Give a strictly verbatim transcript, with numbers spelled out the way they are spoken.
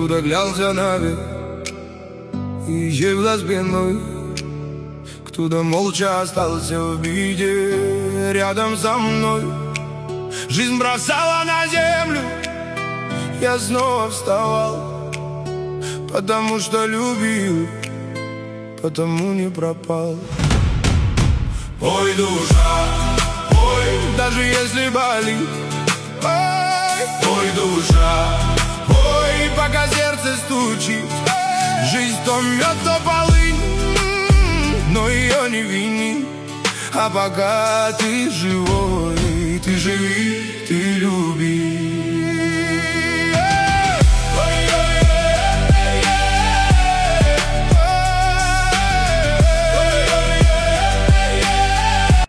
Кто-то клялся навек и исчез спиной, кто-то молча остался в беде рядом со мной. Жизнь бросала на землю, я снова вставал, потому что любил, потому не пропал. Ой, душа, ой, даже если болит, ой, ой, душа, ой, пока сердце стучит. Жизнь то мед, то полынь, но ее не вини, а пока ты живой.